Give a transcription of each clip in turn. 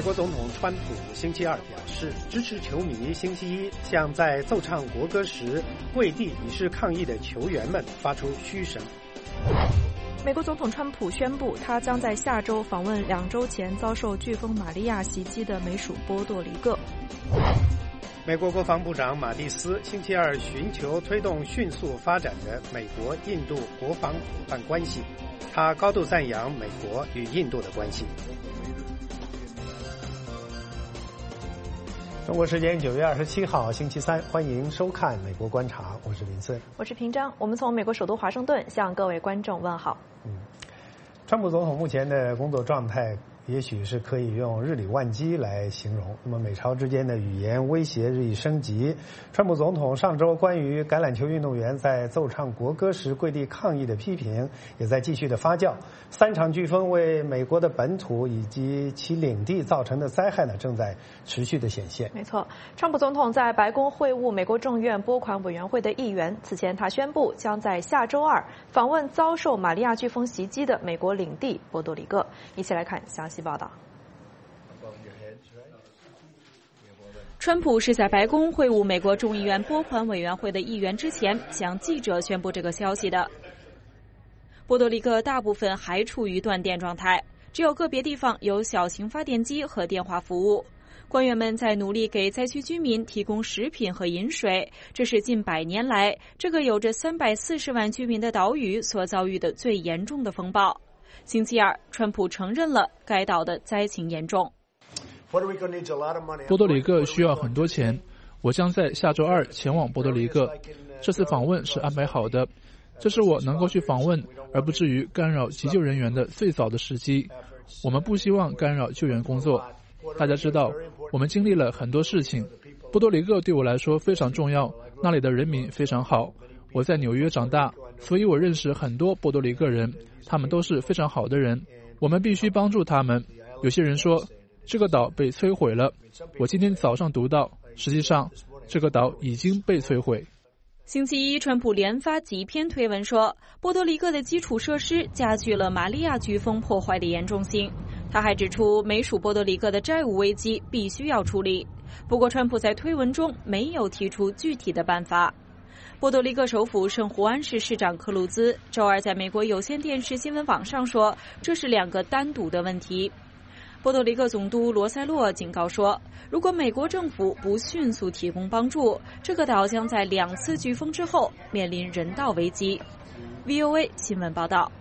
国总统川普星期二表示，支持球迷星期一向在奏唱国歌时跪地以示抗议的球员们发出嘘声。 美国总统川普宣布，他将在下周访问2周前遭受飓风玛利亚袭击的美属波多黎各。 美国国防部长马蒂斯星期二寻求推动迅速发展的美国印度国防伙伴关系，他高度赞扬美国与印度的关系。中国时间9月27号星期三，欢迎收看《美国观察》，我是林森， 我是平章。我们从美国首都华盛顿向各位观众问好。 川普总统目前的工作状态也许是可以用日理万机来形容。那么美朝之间的语言威胁日益升级。川普总统上周关于橄榄球运动员在奏唱国歌时跪地抗议的批评也在继续的发酵。3场飓风为美国的本土以及其领地造成的灾害呢，正在持续的显现。 没错，川普总统在白宫会晤美国众院拨款委员会的议员。此前他宣布将在下周二访问遭受玛利亚飓风袭击的美国领地波多黎各。一起来看详细报道。 川普是在白宫会晤美国众议院拨款委员会的议员之前向记者宣布这个消息的。波多黎各大部分还处于断电状态，只有个别地方有小型发电机和电话服务。官员们在努力给灾区居民提供食品和饮水，这是近100年来这个有着340万居民的岛屿所遭遇的最严重的风暴。星期二，川普承认了该岛的灾情严重。 波多黎各需要很多钱，我将在下周二前往波多黎各。这次访问是安排好的，这是我能够去访问而不至于干扰急救人员的最早的时机。我们不希望干扰救援工作。大家知道，我们经历了很多事情。波多黎各对我来说非常重要，那里的人民非常好。我在纽约长大，所以我认识很多波多黎各人，他们都是非常好的人。我们必须帮助他们。有些人说这个岛被摧毁了，我今天早上读到，实际上这个岛已经被摧毁。 星期一，川普连发几篇推文说，波多黎各的基础设施加剧了玛利亚飓风破坏的严重性。他还指出，美属波多黎各的债务危机必须要处理。不过，川普在推文中没有提出具体的办法。波多黎各首府圣胡安市市长克鲁兹周二在美国有线电视新闻网上说，这是2个单独的问题。波多黎各总督罗塞洛警告说，如果美国政府不迅速提供帮助，这个岛将在2次飓风之后面临人道危机。VOA 新闻报道。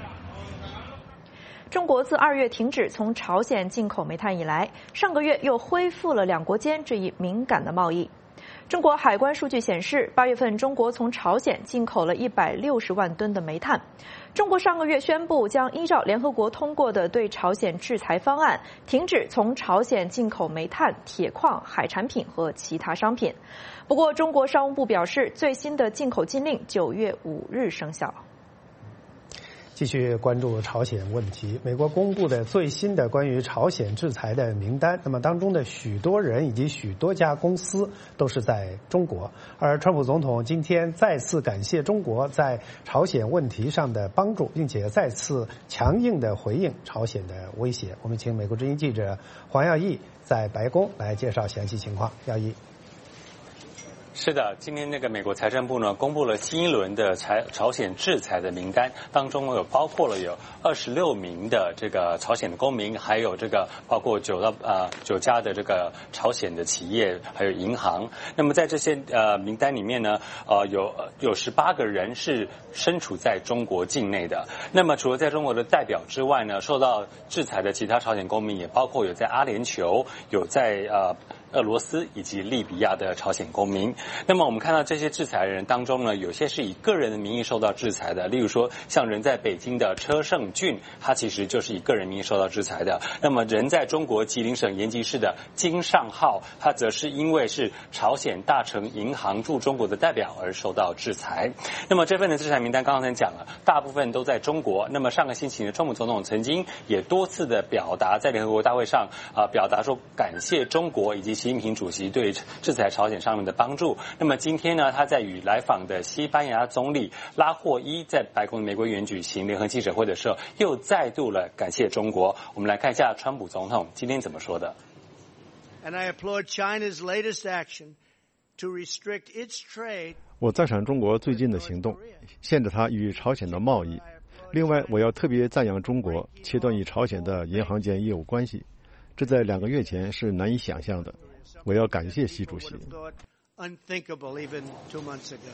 中国自2月停止从朝鲜进口煤炭以来，上个月又恢复了2国间这一敏感的贸易。中国海关数据显示，8月份中国从朝鲜进口了160万吨的煤炭。中国上个月宣布将依照联合国通过的对朝鲜制裁方案，停止从朝鲜进口煤炭、铁矿、海产品和其他商品。不过，中国商务部表示，最新的进口禁令9月5日生效。 继续关注朝鲜问题，美国公布的最新的关于朝鲜制裁的名单，那么当中的许多人以及许多家公司都是在中国，而川普总统今天再次感谢中国在朝鲜问题上的帮助，并且再次强硬的回应朝鲜的威胁。我们请美国之音记者黄耀义在白宫来介绍详细情况。耀义。 是的，今天美国财政部呢公布了新一轮的朝鲜制裁的名单，当中包括了有26名的这个朝鲜的公民，还有包括9家的这个朝鲜的企业，还有银行。那么在这些名单里面呢，有18个人是身处在中国境内的。那么除了在中国的代表之外呢，受到制裁的其他朝鲜公民也包括有在阿联酋，有在俄罗斯以及利比亚的朝鲜公民。那么我们看到这些制裁人当中呢，有些是以个人的名义受到制裁的，例如说像人在北京的车胜俊，他其实就是以个人名义受到制裁的。那么人在中国吉林省延吉市的金尚浩，他则是因为是朝鲜大成银行驻中国的代表而受到制裁。那么这份的制裁名单刚才讲了，大部分都在中国。那么上个星期呢，川普总统曾经也多次的表达在联合国大会上表达说感谢中国以及习近平主席对制裁朝鲜上面的帮助。那么今天呢，他在与来访的西班牙总理拉霍伊在白宫玫瑰园举行联合记者会的时候，又再度了感谢中国。我们来看一下川普总统今天怎么说的。 我赞赏中国最近的行动，限制它与朝鲜的贸易。另外，我要特别赞扬中国切断与朝鲜的银行间业务关系，这在2个月前是难以想象的。我要感谢习主席。 Unthinkable even 2 months ago.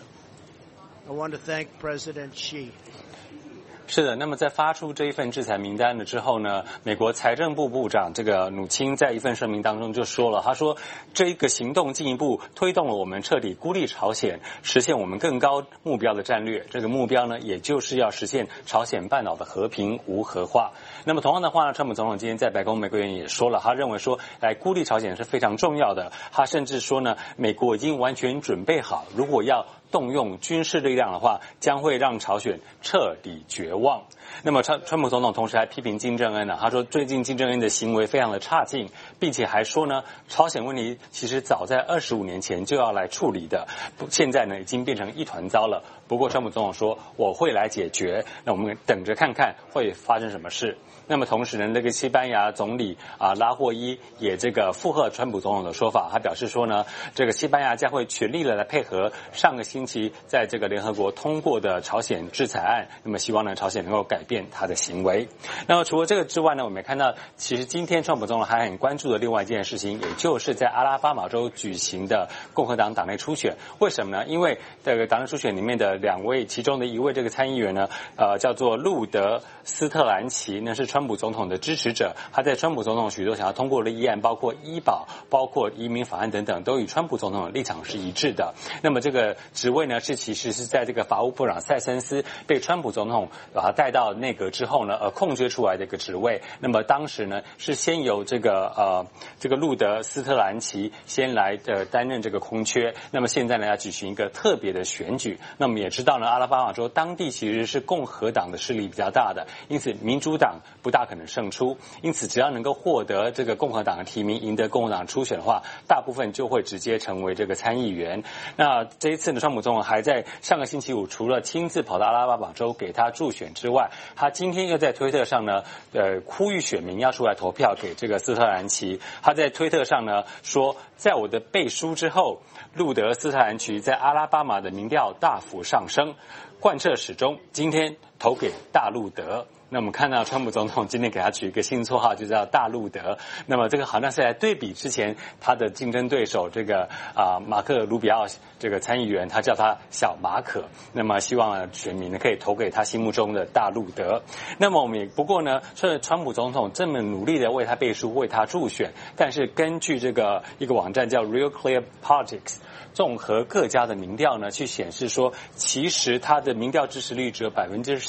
I want to thank President Xi. 是的，那么在发出这一份制裁名单了之后呢，美国财政部部长这个努钦在一份声明当中就说了，他说这个行动进一步推动了我们彻底孤立朝鲜，实现我们更高目标的战略。这个目标呢，也就是要实现朝鲜半岛的和平无核化。那么同样的话呢，川普总统今天在白宫玫瑰园也说了，他认为说来孤立朝鲜是非常重要的。他甚至说呢，美国已经完全准备好，如果要动用军事力量的话，将会让朝鲜彻底绝望。那么川普总统同时还批评金正恩他说最近金正恩的行为非常的差劲，并且还说呢，朝鲜问题其实早在25年前就要来处理的，现在呢已经变成一团糟了。不过川普总统说我会来解决，那我们等着看看会发生什么事。那么同时呢，这个西班牙总理拉霍伊也这个附和川普总统的说法，他表示说呢，这个西班牙将会全力的来配合上个星期在这个联合国通过的朝鲜制裁案，那么希望呢朝鲜能够改变他的行为。那么除了这个之外呢，我们也看到其实今天川普总统还很关注的另外一件事情，也就是在阿拉巴马州举行的共和党党内初选。为什么呢？因为这个党内初选里面的2位，其中的一位这个参议员呢叫做路德斯特兰奇，那是川普总统的支持者，他在川普总统许多想要通过的议案，包括医保、包括移民法案等等，都与川普总统的立场是一致的。那么这个职位呢，其实是在这个法务部长塞森斯被川普总统把他带到内阁之后呢，空缺出来的一个职位。那么当时呢，是先由这个路德斯特兰奇先来担任这个空缺。那么现在呢，要举行一个特别的选举。那么也知道呢，阿拉巴马州当地其实是共和党的势力比较大的，因此民主党不大可能胜出。因此只要能够获得这个共和党的提名，赢得共和党初选的话，大部分就会直接成为这个参议员。那这一次呢，川普总统还在上个星期五除了亲自跑到阿拉巴马州给他助选之外，他今天又在推特上呢呼吁选民要出来投票给这个斯特兰奇。他在推特上呢说，在我的背书之后，路德斯特兰奇在阿拉巴马的民调大幅上升，贯彻始终，今天投给大路德。那我们看到川普总统今天给他取一个新绰号，就叫大路德。那么这个好像是来对比之前他的竞争对手这个马克卢比奥这个参议员，他叫他小马可。那么希望选民呢可以投给他心目中的大路德。那么我们也不过呢，虽然川普总统这么努力的为他背书，为他助选，但是根据这个一个网站叫 Real Clear Politics，综合各家的民调呢，去显示说，其实他的民调支持率只有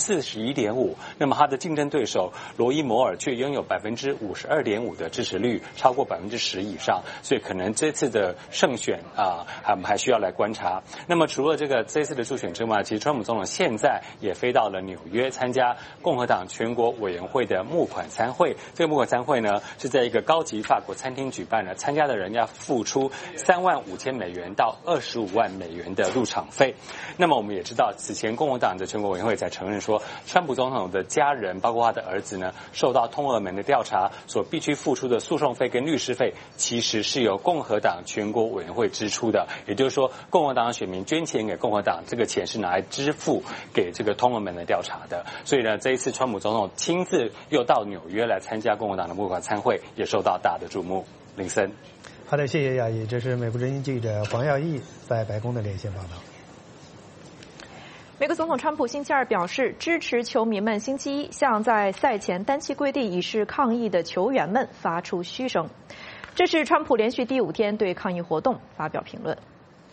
41.5%， 那么他的竞争对手罗伊摩尔却拥有 52.5% 的支持率，超过 10% 以上，所以可能这次的胜选我们还需要来观察。那么除了这次的助选之外，其实川普总统现在也飞到了纽约参加共和党全国委员会的募款餐会。这个募款餐会呢是在一个高级法国餐厅举办的，参加的人要付出$35,000到$25万的入场费。那么我们也知道，此前共和党的全国委员会才承认说，川普总统的家人包括他的儿子呢，受到通俄门的调查所必须付出的诉讼费跟律师费，其实是由共和党全国委员会支出的。也就是说，共和党的选民捐钱给共和党，这个钱是拿来支付给这个通俄门的调查的。所以呢，这一次川普总统亲自又到纽约来参加共和党的募款餐会，也受到大的注目。林森， 好的，谢谢亚裔。这是美国之音记者黄耀义在白宫的连线报道。 美国总统川普星期二表示，支持球迷们星期一向在赛前单膝跪地以示抗议的球员们发出嘘声。这是川普连续第5天对抗议活动发表评论。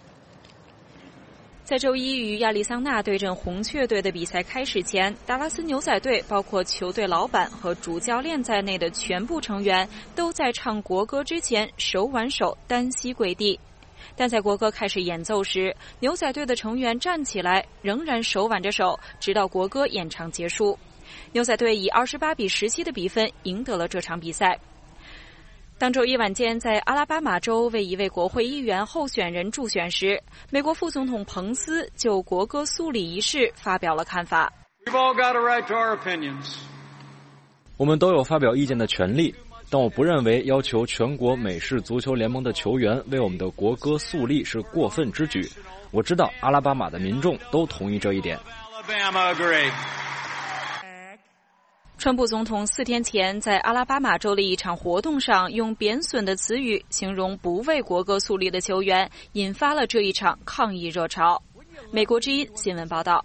在周一与亚利桑那对阵红雀队的比赛开始前，达拉斯牛仔队包括球队老板和主教练在内的全部成员都在唱国歌之前手挽手单膝跪地。但在国歌开始演奏时，牛仔队的成员站起来，仍然手挽着手，直到国歌演唱结束。牛仔队以28-17的比分赢得了这场比赛。当周一晚间在阿拉巴马州为一位国会议员候选人助选时，美国副总统彭斯就国歌肃礼仪式发表了看法。 我们都有发表意见的权利， 但我不认为要求全国美式足球联盟的球员为我们的国歌肃立是过分之举。我知道阿拉巴马的民众都同意这一点。 川普总统4天前在阿拉巴马州的一场活动上用贬损的词语形容不为国歌肃立的球员，引发了这一场抗议热潮。美国之音新闻报道。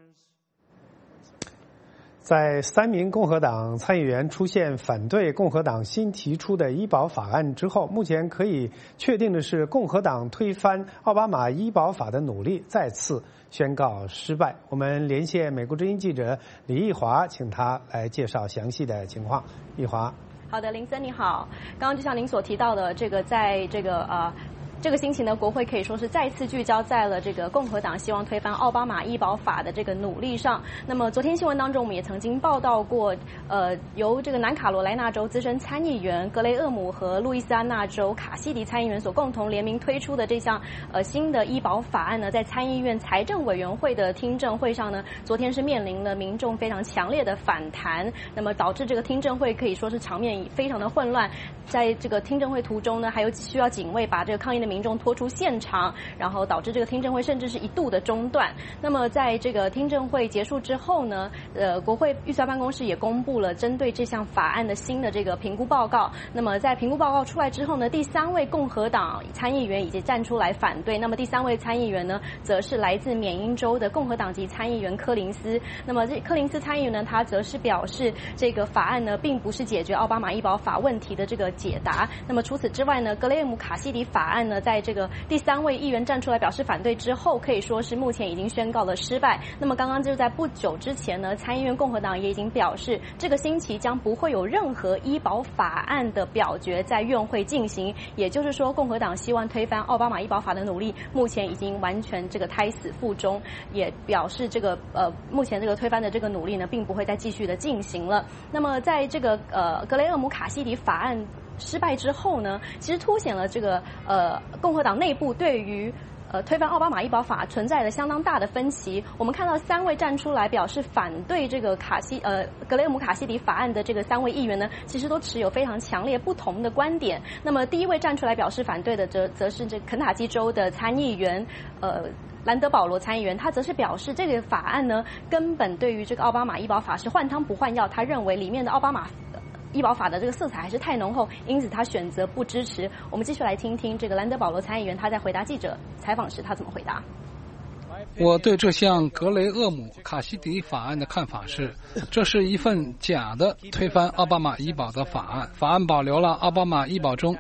在3名共和党参议员出现反对共和党新提出的医保法案之后，目前可以确定的是，共和党推翻奥巴马医保法的努力再次宣告失败。我们连线美国之音记者李奕华，请他来介绍详细的情况。奕华。 好的，林森你好。刚刚就像您所提到的，在这个星期呢，国会可以说是再次聚焦在了这个共和党希望推翻奥巴马医保法的这个努力上。那么昨天新闻当中，我们也曾经报道过，由这个南卡罗来纳州资深参议员格雷厄姆和路易斯安那州卡西迪参议员所共同联名推出的这项新的医保法案呢，在参议院财政委员会的听证会上呢，昨天是面临了民众非常强烈的反弹，那么导致这个听证会可以说是场面非常的混乱。在这个听证会途中呢，还有需要警卫把这个抗议的民众拖出现场，然后导致这个听证会甚至是一度的中断。那么在这个听证会结束之后呢，国会预算办公室也公布了针对这项法案的新的这个评估报告。那么在评估报告出来之后呢，第3位共和党参议员已经站出来反对。那么第3位参议员呢，则是来自缅因州的共和党籍参议员柯林斯。那么这柯林斯参议员呢，他则是表示，这个法案呢，并不是解决奥巴马医保法问题的这个解答。那么除此之外呢，格雷厄姆卡西迪法案呢，在这个第3位议员站出来表示反对之后，可以说是目前已经宣告了失败。那么刚刚就在不久之前呢，参议院共和党也已经表示，这个星期将不会有任何医保法案的表决在院会进行。也就是说，共和党希望推翻奥巴马医保法的努力，目前已经完全这个胎死腹中，也表示这个目前这个推翻的这个努力呢，并不会再继续的进行了。那么在这个格雷厄姆卡西迪法案失败之后呢，其实凸显了这个共和党内部对于推翻奥巴马医保法存在了相当大的分歧。我们看到3位站出来表示反对这个格雷厄姆卡西迪法案的这个3位议员呢，其实都持有非常强烈不同的观点。那么第1位站出来表示反对的则是这肯塔基州的参议员兰德保罗参议员，他则是表示这个法案呢，根本对于这个奥巴马医保法是换汤不换药。他认为里面的奥巴马医保法的这个色彩还是太浓厚，因此他选择不支持。我们继续来听听这个兰德保罗参议员他在回答记者采访时他怎么回答。 我对这项格雷厄姆卡西迪法案的看法是，这是一份假的推翻奥巴马医保的法案。法案保留了奥巴马医保中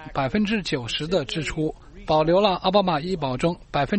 90%的支出，保留了奥巴马医保中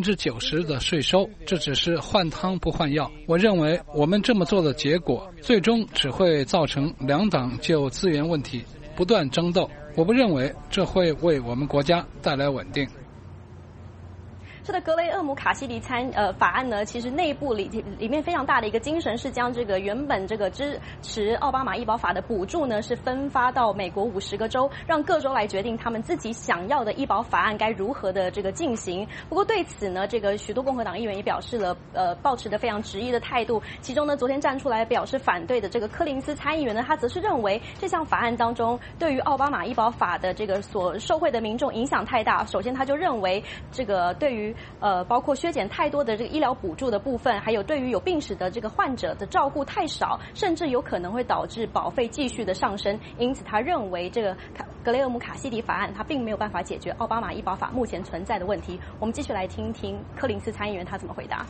90%的税收，这只是换汤不换药。我认为我们这么做的结果，最终只会造成2党就资源问题不断争斗。我不认为这会为我们国家带来稳定。 是的，格雷厄姆卡西迪法案呢，其实内部里面非常大的一个精神是将这个原本这个支持奥巴马医保法的补助呢，是分发到美国50个州，让各州来决定他们自己想要的医保法案该如何的这个进行。不过对此呢，这个许多共和党议员也表示了抱持的非常执意的态度。其中呢，昨天站出来表示反对的这个柯林斯参议员呢，他则是认为这项法案当中对于奥巴马医保法的这个所受惠的民众影响太大。首先他就认为这个对于包括削减太多的这个医疗补助的部分，还有对于有病史的这个患者的照顾太少，甚至有可能会导致保费继续的上升。因此他认为这个格雷厄姆卡西迪法案它并没有办法解决奥巴马医保法目前存在的问题。我们继续来听听柯林斯参议员他怎么回答。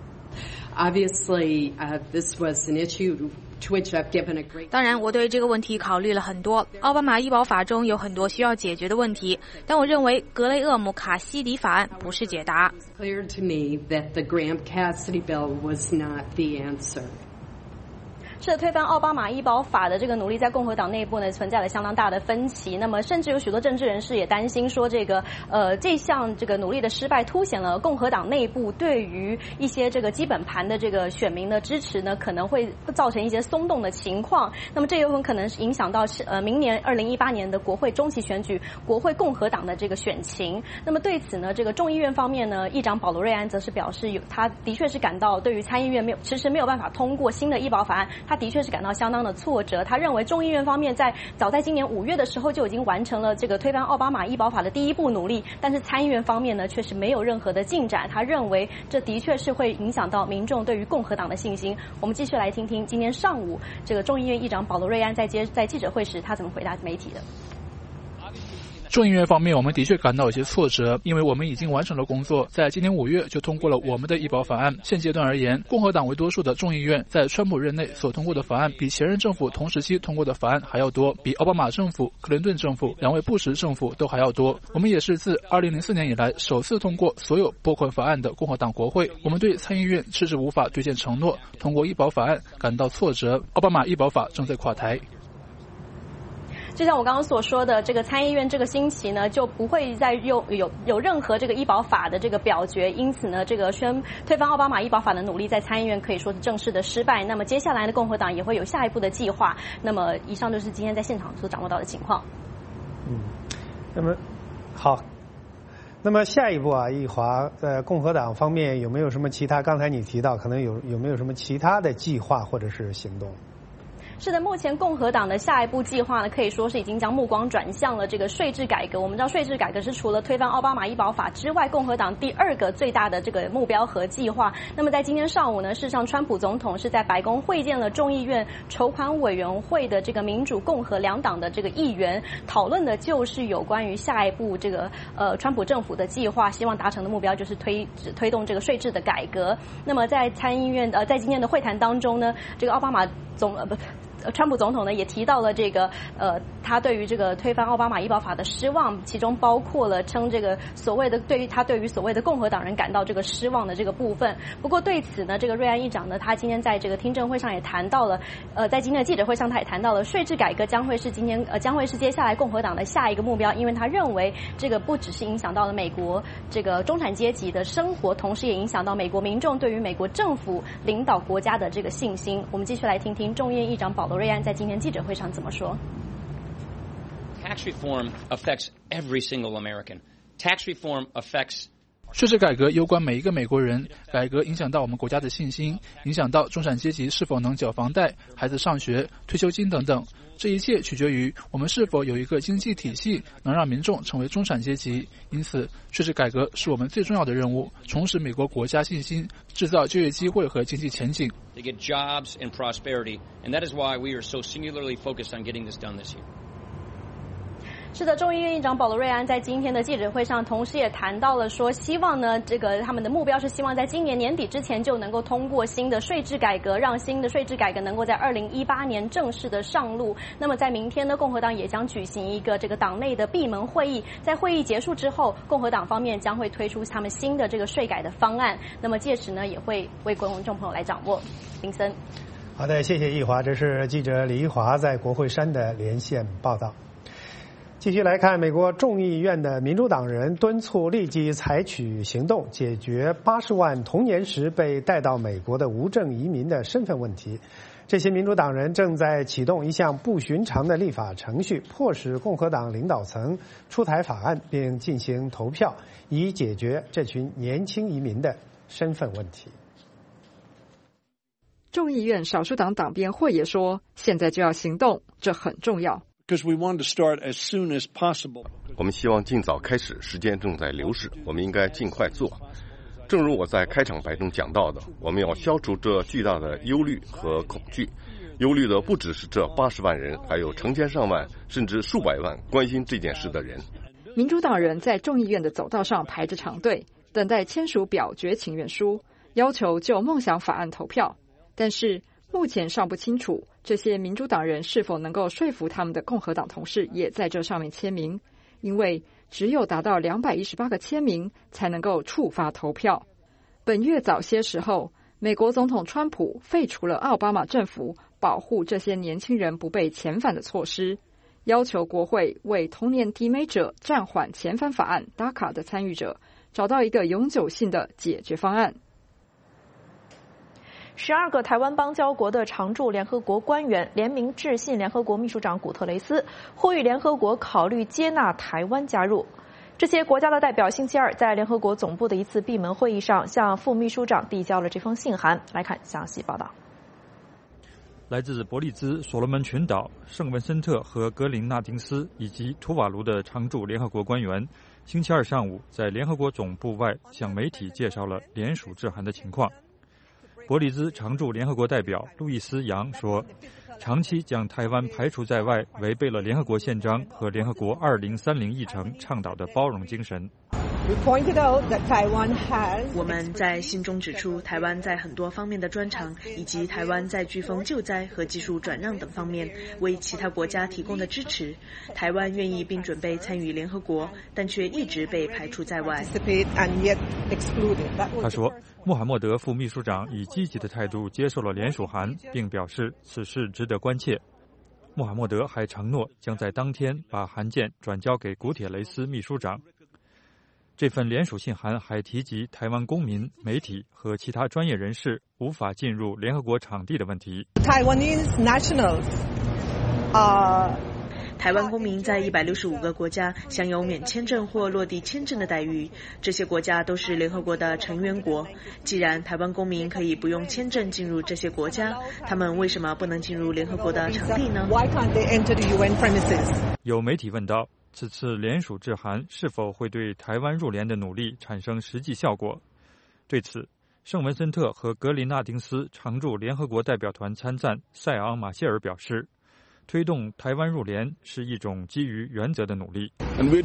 Obviously, this was an issue to which I've given a great. 当然，我对这个问题考虑了很多。奥巴马医保法中有很多需要解决的问题，但我认为格雷厄姆卡西迪法案不是解答。 Clear to me that the Graham-Cassidy bill was not the answer. 是推翻奥巴马医保法的这个努力在共和党内部呢存在了相当大的分歧。那么甚至有许多政治人士也担心说，这项这个努力的失败凸显了共和党内部对于一些这个基本盘的这个选民的支持呢，可能会造成一些松动的情况。那么这有可能是影响到明年2018年的国会中期选举，国会共和党的这个选情。那么对此呢，这个众议院方面呢，议长保罗瑞安则是表示他的确是感到对于参议院迟迟没有办法通过新的医保法案他的确是感到相当的挫折。他认为众议院方面早在今年5月的时候就已经完成了这个推翻奥巴马医保法的第一步努力，但是参议院方面呢却是没有任何的进展。他认为这的确是会影响到民众对于共和党的信心。我们继续来听听今天上午这个众议院议长保罗·瑞安在记者会时他怎么回答媒体的。 众议院方面，我们的确感到有些挫折，因为我们已经完成了工作，在今年5月就通过了我们的医保法案。现阶段而言，共和党为多数的众议院在川普任内所通过的法案，比前任政府同时期通过的法案还要多，比奥巴马政府、克林顿政府、2位布什政府都还要多。我们也是自2004年以来首次通过所有拨款法案的共和党国会。我们对参议院迟迟无法兑现承诺通过医保法案感到挫折。奥巴马医保法正在垮台。 就像我刚刚所说的，这个参议院这个星期呢就不会再有任何这个医保法的这个表决，因此呢，这个推翻奥巴马医保法的努力在参议院可以说是正式的失败。那么接下来的共和党也会有下一步的计划。那么以上就是今天在现场所掌握到的情况。 那么好，那么下一步啊，易华在共和党方面有没有什么其他？刚才你提到可能有没有什么其他的计划或者是行动？ 是的，目前共和党的下一步计划呢，可以说是已经将目光转向了这个税制改革。我们知道税制改革是除了推翻奥巴马医保法之外，共和党第2个最大的这个目标和计划。那么在今天上午呢，事实上川普总统是在白宫会见了众议院筹款委员会的这个民主共和两党的这个议员，讨论的就是有关于下一步这个川普政府的计划，希望达成的目标就是推动这个税制的改革。那么在参议院在今天的会谈当中呢，这个川普总统呢也提到了这个他对于这个推翻奥巴马医保法的失望，其中包括了称这个对于所谓的共和党人感到这个失望的这个部分。不过对此呢，这个瑞安议长呢，他今天在这个听证会上也谈到了，在今天的记者会上他也谈到了税制改革将会是接下来共和党的下一个目标，因为他认为这个不只是影响到了美国这个中产阶级的生活，同时也影响到美国民众对于美国政府领导国家的这个信心。我们继续来听听众议院议长保罗·瑞安在今天记者会上怎么说。 Tax reform affects every single American. Tax reform affects 税制改革攸关每一个美国人，改革影响到我们国家的信心，影响到中产阶级是否能缴房贷、孩子上学、退休金等等。这一切取决于我们是否有一个经济体系能让民众成为中产阶级。因此，税制改革是我们最重要的任务，重拾美国国家信心，制造就业机会和经济前景。 To get jobs and prosperity, and that is why we are so singularly focused on getting this done this year. 是的，众议院议长保罗·瑞安在今天的记者会上，同时也谈到了说，希望呢，这个他们的目标是希望在今年年底之前就能够通过新的税制改革，让新的税制改革能够在2018年正式的上路。那么在明天呢，共和党也将举行一个这个党内的闭门会议，在会议结束之后，共和党方面将会推出他们新的这个税改的方案。那么届时呢，也会为观众朋友来掌握。林森， 好的，谢谢易华，这是记者李一华在国会山的连线报道。继续来看，美国众议院的民主党人敦促立即采取行动，解决80万童年时被带到美国的无证移民的身份问题。这些民主党人正在启动一项不寻常的立法程序，迫使共和党领导层出台法案并进行投票，以解决这群年轻移民的身份问题。 众议院少数党党鞭会也说，现在就要行动，这很重要。 我们希望尽早开始，时间正在流逝，我们应该尽快做。正如我在开场白中讲到的，我们要消除这巨大的忧虑和恐惧。忧虑的不只是这80万人，还有成千上万甚至数百万关心这件事的人。 民主党人在众议院的走道上排着长队，等待签署表决请愿书，要求就梦想法案投票。但是目前尚不清楚这些民主党人是否能够说服他们的共和党同事也在这上面签名，因为只有达到218个签名才能够触发投票。本月早些时候，美国总统川普废除了奥巴马政府保护这些年轻人不被遣返的措施，要求国会为童年低美者暂缓遣返法案 DACA 的参与者找到一个永久性的解决方案。 12个台湾邦交国的常驻联合国官员联名致信联合国秘书长古特雷斯，呼吁联合国考虑接纳台湾加入。这些国家的代表星期二在联合国总部的一次闭门会议上向副秘书长递交了这封信函。来看详细报道。 来自伯利兹、所罗门群岛、圣文森特和格林纳丁斯以及图瓦卢的常驻联合国官员，星期二上午在联合国总部外向媒体介绍了联署致函的情况。伯利兹常驻联合国代表路易斯·杨说，长期将台湾排除在外，违背了联合国宪章和联合国2030议程倡导的包容精神。 我们在信中指出，台湾在很多方面的专长，以及台湾在飓风救灾和技术转让等方面为其他国家提供的支持。台湾愿意并准备参与联合国，但却一直被排除在外。 他说，穆罕默德副秘书长以积极的态度接受了联署函，并表示此事值得关切。穆罕默德还承诺将在当天把函件转交给古铁雷斯秘书长。这份联署信函还提及台湾公民、媒体和其他专业人士无法进入联合国场地的问题。 台湾公民在165个国家享有免签证或落地签证的待遇，这些国家都是联合国的成员国。既然台湾公民可以不用签证进入这些国家，他们为什么不能进入联合国的场地呢？ 有媒体问道，此次联署致函是否会对台湾入联的努力产生实际效果？对此，圣文森特和格林纳丁斯常驻联合国代表团参赞塞昂·马歇尔表示，推动台湾入联是一种基于原则的努力。 我们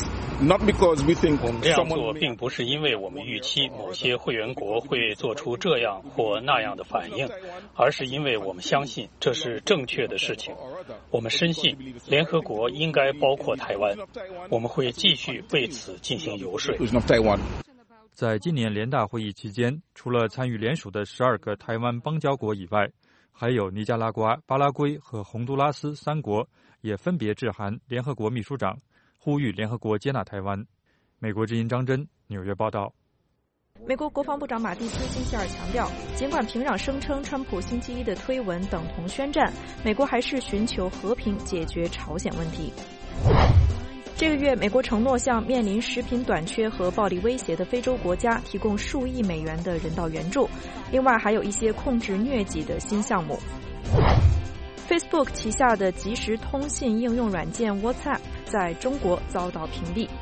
这样做并不是因为我们预期某些会员国会做出这样或那样的反应，而是因为我们相信这是正确的事情。我们深信联合国应该包括台湾，我们会继续为此进行游说。 在今年联大会议期间，除了参与联署的12个台湾邦交国以外，还有尼加拉瓜、巴拉圭和洪都拉斯3国也分别致函联合国秘书长，呼吁联合国接纳台湾。美国之音张真纽约报道。 美国国防部长马蒂斯星期二强调，尽管平壤声称川普星期一的推文等同宣战，美国还是寻求和平解决朝鲜问题。这个月，美国承诺向面临食品短缺和暴力威胁的非洲国家提供数亿美元的人道援助，另外还有一些控制疟疾的新项目。Facebook 旗下的即时通信应用软件 WhatsApp 在中国遭到屏蔽。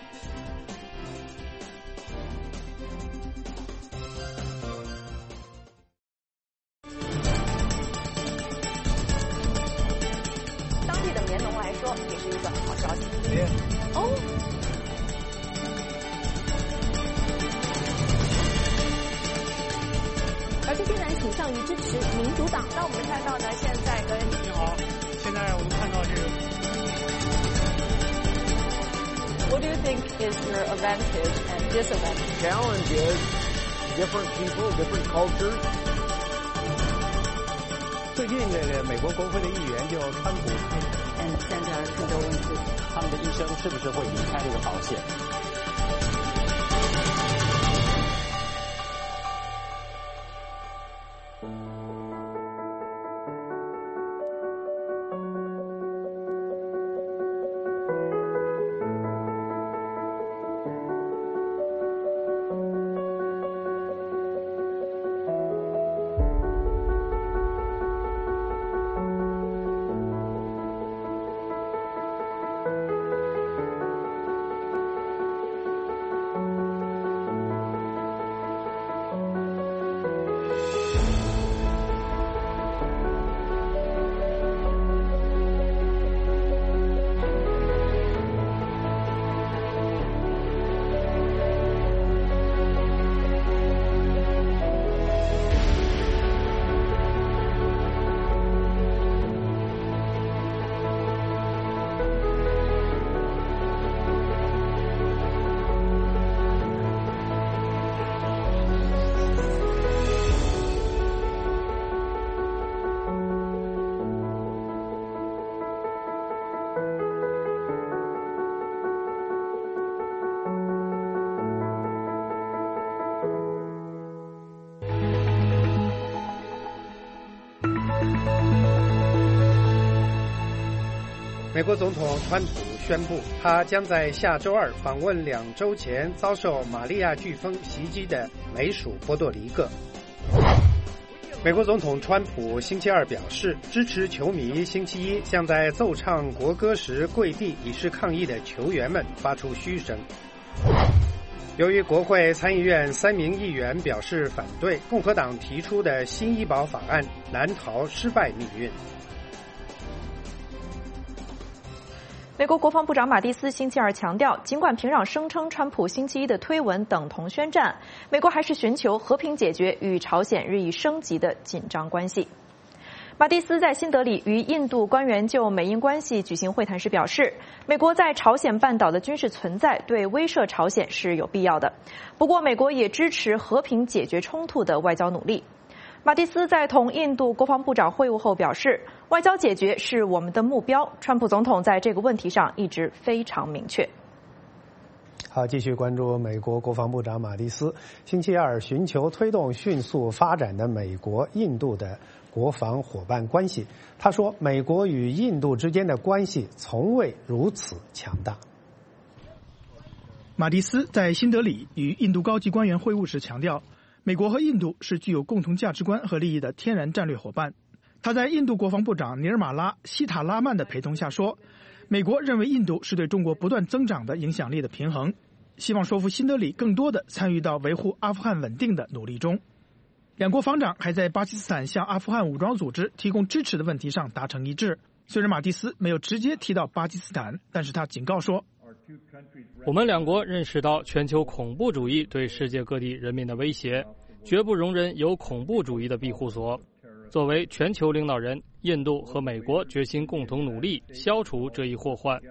当地的棉农来说，也是一个好消息。哦。而且现在倾向于支持民主党。那我们看到呢，现在跟你好，现在我们看到这个。 What do you think is your advantage and disadvantage? Challenge is different people, different cultures. 最近这个美国国会的议员就川普， 现在更多问题， 他们的一生是不是会离开这个保险？ 美国总统川普宣布，他将在下周二访问2周前遭受玛利亚飓风袭击的美属波多黎各。 美国总统川普星期二表示，支持球迷星期一向在奏唱国歌时跪地以示抗议的球员们发出嘘声。由于国会参议院3名议员表示反对共和党提出的新医保法案，难逃失败命运。 美国国防部长马蒂斯星期二强调，尽管平壤声称川普星期一的推文等同宣战，美国还是寻求和平解决与朝鲜日益升级的紧张关系。马蒂斯在新德里与印度官员就美印关系举行会谈时表示，美国在朝鲜半岛的军事存在对威慑朝鲜是有必要的，不过美国也支持和平解决冲突的外交努力。马蒂斯在同印度国防部长会晤后表示，外交解决是我们的目标，川普总统在这个问题上一直非常明确。 好，继续关注美国国防部长马蒂斯星期二寻求推动迅速发展的美国印度的国防伙伴关系。他说，美国与印度之间的关系从未如此强大。 马蒂斯在新德里与印度高级官员会晤时强调，美国和印度是具有共同价值观和利益的天然战略伙伴。他在印度国防部长尼尔马拉·希塔拉曼的陪同下说，美国认为印度是对中国不断增长的影响力的平衡，希望说服新德里更多的参与到维护阿富汗稳定的努力中。两国防长还在巴基斯坦向阿富汗武装组织提供支持的问题上达成一致。虽然马蒂斯没有直接提到巴基斯坦，但是他警告说， 我们两国认识到全球恐怖主义对世界各地人民的威胁，绝不容忍有恐怖主义的庇护所。作为全球领导人，印度和美国决心共同努力消除这一祸患。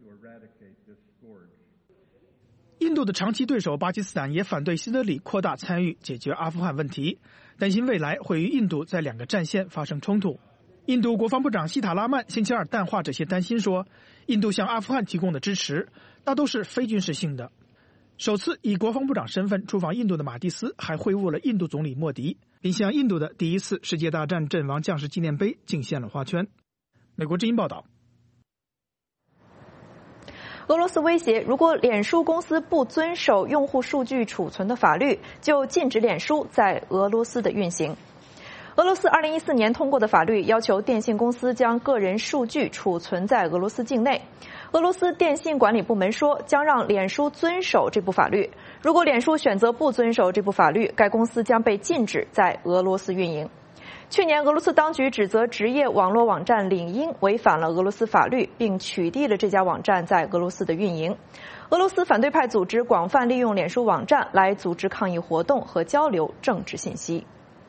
印度的长期对手巴基斯坦也反对新德里扩大参与解决阿富汗问题，担心未来会与印度在两个战线发生冲突。印度国防部长希塔拉曼星期二淡化这些担心说，印度向阿富汗提供的支持大都是非军事性的。首次以国防部长身份出访印度的马蒂斯还会晤了印度总理莫迪，并向印度的第一次世界大战阵亡将士纪念碑敬献了花圈。美国之音报道。 俄罗斯威胁，如果脸书公司不遵守用户数据储存的法律，就禁止脸书在俄罗斯的运行。俄罗斯2014年通过的法律要求电信公司将个人数据储存在俄罗斯境内。俄罗斯电信管理部门说，将让脸书遵守这部法律。如果脸书选择不遵守这部法律，该公司将被禁止在俄罗斯运营。去年，俄罗斯当局指责职业网络网站领英违反了俄罗斯法律，并取缔了这家网站在俄罗斯的运营。俄罗斯反对派组织广泛利用脸书网站来组织抗议活动和交流政治信息。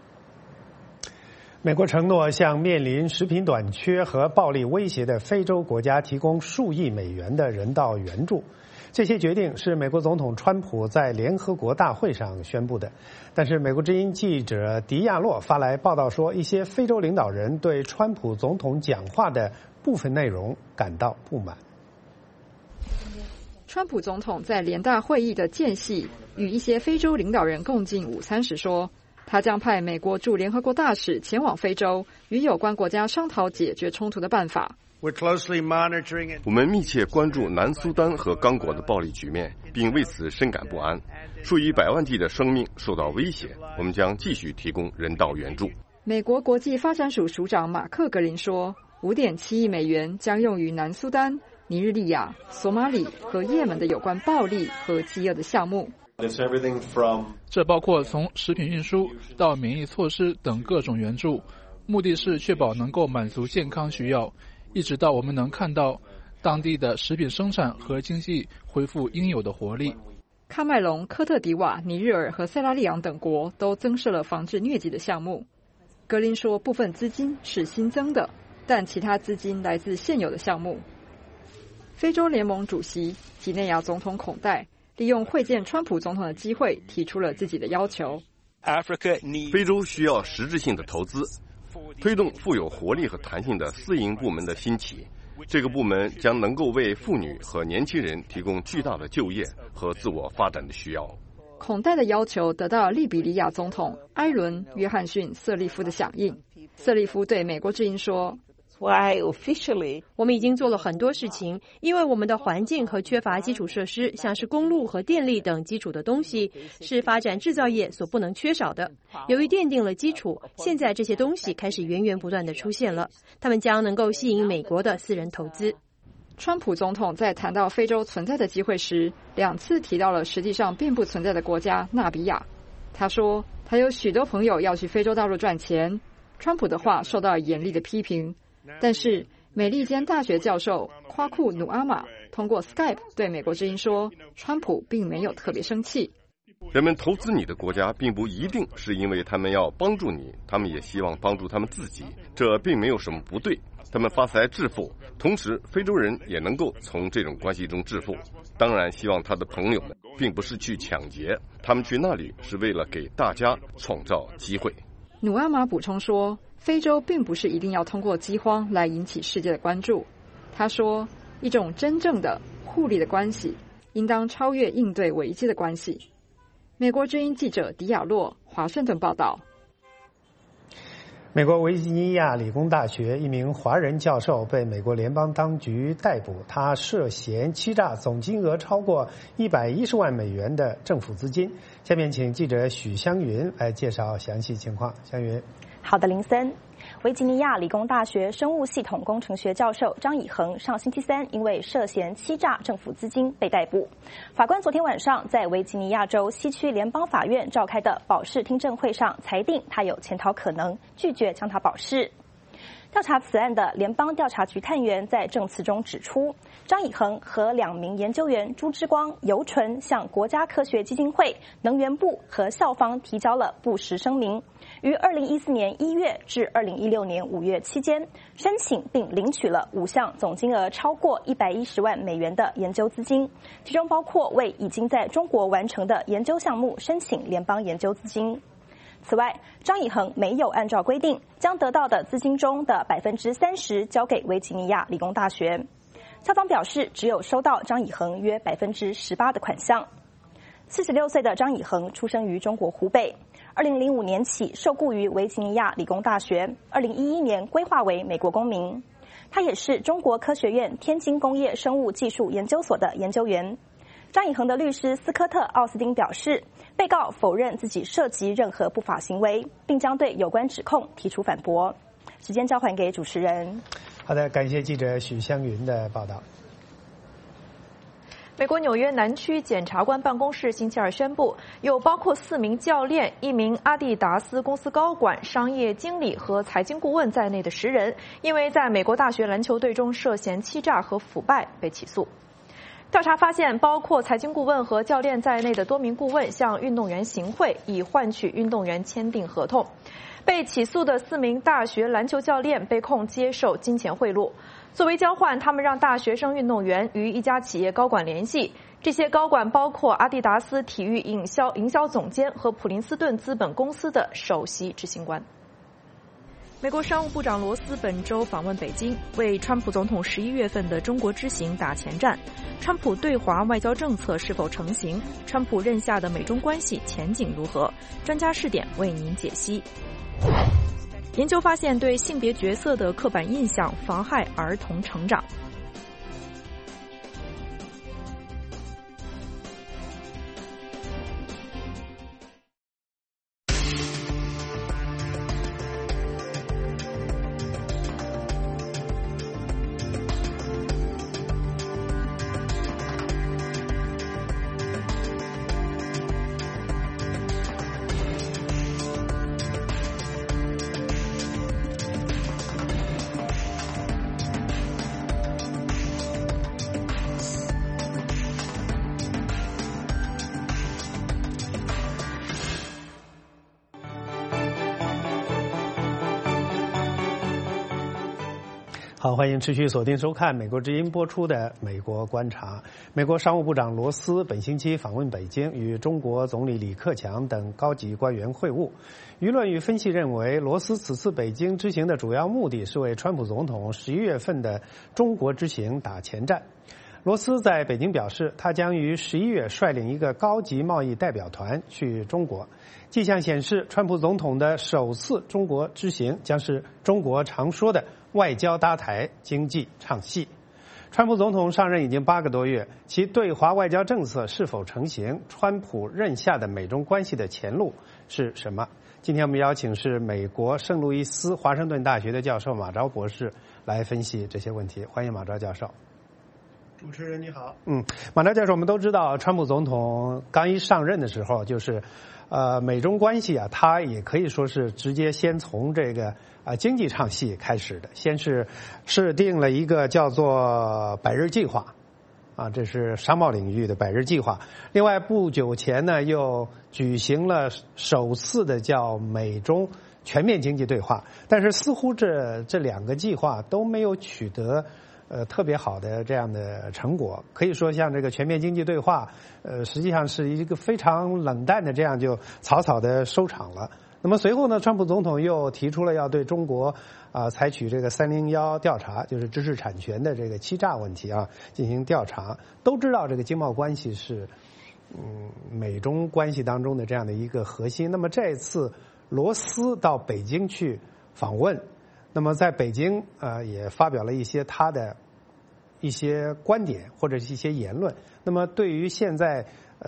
美国承诺向面临食品短缺和暴力威胁的非洲国家提供数亿美元的人道援助。这些决定是美国总统川普在联合国大会上宣布的，但是美国之音记者迪亚洛发来报道说，一些非洲领导人对川普总统讲话的部分内容感到不满。 川普总统在联大会议的间隙与一些非洲领导人共进午餐时说，他将派美国驻联合国大使前往非洲，与有关国家商讨解决冲突的办法。 我们密切关注南苏丹和刚果的暴力局面，并为此深感不安。数以百万计的生命受到威胁，我们将继续提供人道援助。 美国国际发展署署长马克·格林说，5.7亿美元将用于南苏丹、尼日利亚、索马里和也门的有关暴力和饥饿的项目。 这包括从食品运输到免疫措施等各种援助，目的是确保能够满足健康需要，一直到我们能看到当地的食品生产和经济恢复应有的活力。 喀麦隆、科特迪瓦、尼日尔和塞拉利昂等国都增设了防治疟疾的项目。格林说，部分资金是新增的，但其他资金来自现有的项目。非洲联盟主席几内亚总统孔戴利用会见川普总统的机会提出了自己的要求。 非洲需要实质性的投资，推动富有活力和弹性的私营部门的兴起。这个部门将能够为妇女和年轻人提供巨大的就业和自我发展的需要。 孔戴的要求得到利比里亚总统埃伦·约翰逊·瑟利夫的响应。瑟利夫对美国之音说， 我们已经做了很多事情，因为我们的环境和缺乏基础设施，像是公路和电力等基础的东西，是发展制造业所不能缺少的。由于奠定了基础，现在这些东西开始源源不断地出现了，他们将能够吸引美国的私人投资。 川普总统在谈到非洲存在的机会时，2次提到了实际上并不存在的国家纳比亚。他说，他有许多朋友要去非洲大陆赚钱。川普的话受到严厉的批评，但是美利坚大学教授夸库努阿玛通过 Skype 对美国之音说，川普并没有特别生气。 人们投资你的国家并不一定是因为他们要帮助你，他们也希望帮助他们自己，这并没有什么不对。他们发财致富，同时非洲人也能够从这种关系中致富。当然希望他的朋友们并不是去抢劫，他们去那里是为了给大家创造机会。 努阿玛补充说，非洲并不是一定要通过饥荒来引起世界的关注。他说，一种真正的互利的关系应当超越应对危机的关系。美国之音记者迪亚洛华盛顿报道。 美国维吉尼亚理工大学一名华人教授被美国联邦当局逮捕，他涉嫌欺诈总金额超过110万美元的政府资金。下面请记者许湘云来介绍详细情况。湘云。 好的，林森。维吉尼亚理工大学生物系统工程学教授张以恒上星期三因为涉嫌欺诈政府资金被逮捕。法官昨天晚上在维吉尼亚州西区联邦法院召开的保释听证会上裁定他有潜逃可能，拒绝将他保释。调查此案的联邦调查局探员在证词中指出，张以恒和2名研究员朱之光、尤纯向国家科学基金会、能源部和校方提交了不实声明，于2014年1月至2016年5月期间申请并领取了5项总金额超过110万美元的研究资金，其中包括为已经在中国完成的研究项目申请联邦研究资金。此外，张以恒没有按照规定将得到的资金中的30%交给维吉尼亚理工大学。校方表示，只有收到张以恒约18%的款项。46岁的张以恒出生于中国湖北，2005年起受雇于维吉尼亚理工大学，2011年归化为美国公民。他也是中国科学院天津工业生物技术研究所的研究员。张以恒的律师斯科特·奥斯汀表示，被告否认自己涉及任何不法行为，并将对有关指控提出反驳。时间交还给主持人。 好的，感谢记者许湘云的报道。 美国纽约南区检察官办公室星期二宣布，有包括4名教练、1名阿迪达斯公司高管、商业经理和财经顾问在内的10人，因为在美国大学篮球队中涉嫌欺诈和腐败被起诉。调查发现，包括财经顾问和教练在内的多名顾问向运动员行贿，以换取运动员签订合同。被起诉的4名大学篮球教练被控接受金钱贿赂，作为交换，他们让大学生运动员与一家企业高管联系。这些高管包括阿迪达斯体育营销总监和普林斯顿资本公司的首席执行官。美国商务部长罗斯本周访问北京，为川普总统11月份的中国之行打前站。川普对华外交政策是否成型？川普任下的美中关系前景如何？专家视点为您解析。研究发现，对性别角色的刻板印象妨害儿童成长。 好，欢迎持续锁定收看美国之音播出的《美国观察》。美国商务部长罗斯本星期访问北京，与中国总理李克强等高级官员会晤。舆论与分析认为，罗斯此次北京之行的主要目的是为川普总统11月份的中国之行打前站。 罗斯在北京表示，他将于11月率领一个高级贸易代表团去中国。迹象显示，川普总统的首次中国之行将是中国常说的外交搭台、经济唱戏。川普总统上任已经8个多月，其对华外交政策是否成型？川普任下的美中关系的前路是什么？今天我们邀请是美国圣路易斯华盛顿大学的教授马昭博士来分析这些问题。欢迎马昭教授。 主持人你好。 马昭教授，我们都知道，川普总统刚一上任的时候，就是美中关系啊，他也可以说是直接先从这个经济唱戏开始的，先是制定了一个叫做百日计划，这是商贸领域的百日计划。另外不久前呢，又举行了首次的叫美中全面经济对话，但是似乎这两个计划都没有取得特别好的这样的成果，可以说像这个全面经济对话，实际上是一个非常冷淡的，这样就草草的收场了。那么随后呢，川普总统又提出了要对中国采取这个301调查，就是知识产权的这个欺诈问题进行调查。都知道这个经贸关系是美中关系当中的这样的一个核心。那么这一次罗斯到北京去访问，那么在北京也发表了一些他的一些观点或者是一些言论。那么对于现在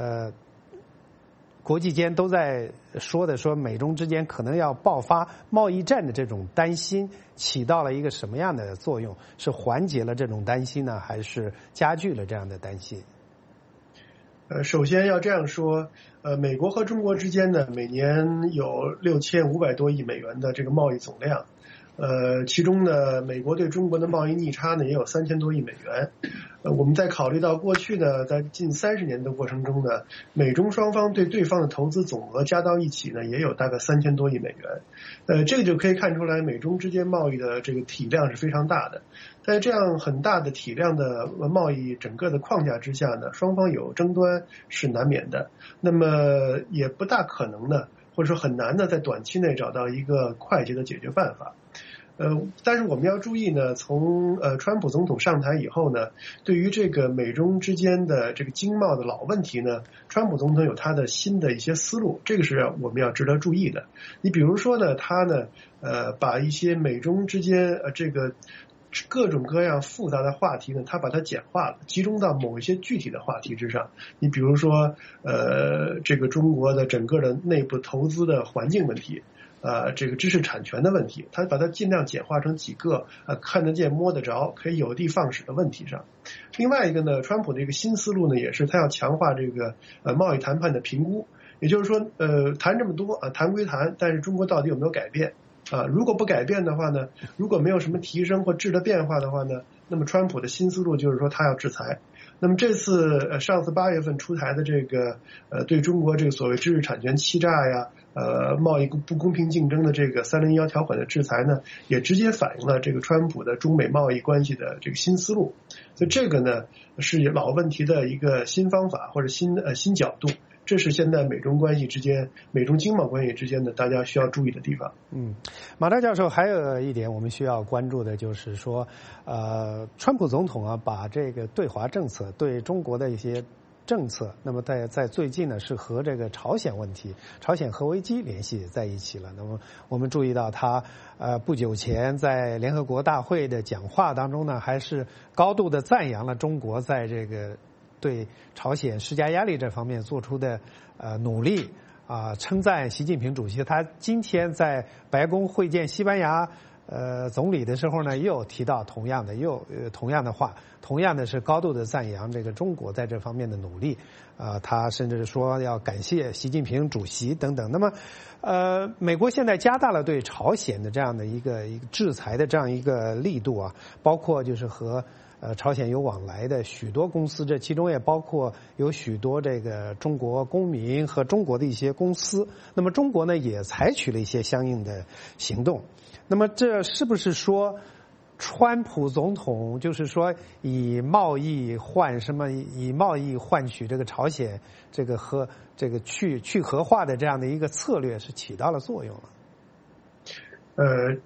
国际间都在说美中之间可能要爆发贸易战的这种担心，起到了一个什么样的作用？是缓解了这种担心呢，还是加剧了这样的担心？ 首先要这样说，美国和中国之间呢，每年有6500多亿美元的这个贸易总量。其中呢，美国对中国的贸易逆差呢也有3000多亿美元。我们在考虑到过去呢，在近30年的过程中呢，美中双方对对方的投资总额加到一起呢，也有大概3000多亿美元。这个就可以看出来，美中之间贸易的这个体量是非常大的。在这样很大的体量的贸易整个的框架之下呢，双方有争端是难免的。那么也不大可能呢，或者说很难的在短期内找到一个快捷的解决办法。但是我们要注意呢，从川普总统上台以后呢，对于这个美中之间的这个经贸的老问题呢，川普总统有他的新的一些思路，这个是我们要值得注意的。你比如说呢，他呢把一些美中之间这个各种各样复杂的话题呢，他把它简化了，集中到某一些具体的话题之上。你比如说这个中国的整个的内部投资的环境问题，这个知识产权的问题，他把它尽量简化成几个看得见摸得着可以有的放矢的问题上。另外一个呢，川普的一个新思路呢，也是他要强化这个贸易谈判的评估。也就是说谈这么多谈归谈，但是中国到底有没有改变如果不改变的话呢，如果没有什么提升或质的变化的话呢，那么川普的新思路就是说他要制裁。那么这次上次8月份出台的这个对中国这个所谓知识产权欺诈呀贸易不公平竞争的这个301条款的制裁呢，也直接反映了这个川普的中美贸易关系的这个新思路。所以这个呢是老问题的一个新方法或者新角度。这是现在美中关系之间、美中经贸关系之间的大家需要注意的地方。 马昭教授，还有一点我们需要关注的就是说，川普总统把这个对华政策、对中国的一些政策，那么在最近呢是和这个朝鲜问题、朝鲜核危机联系在一起了。那么我们注意到他不久前在联合国大会的讲话当中呢，还是高度的赞扬了中国在这个对朝鲜施加压力这方面做出的努力称赞习近平主席。他今天在白宫会见西班牙总理的时候呢，又提到同样的话，同样的是高度的赞扬这个中国在这方面的努力他甚至说要感谢习近平主席等等。那么美国现在加大了对朝鲜的这样的一个制裁的这样一个力度包括就是和朝鲜有往来的许多公司，这其中也包括有许多这个中国公民和中国的一些公司。那么中国呢也采取了一些相应的行动。那么这是不是说川普总统就是说以贸易换取这个朝鲜这个和这个去核化的这样的一个策略是起到了作用了？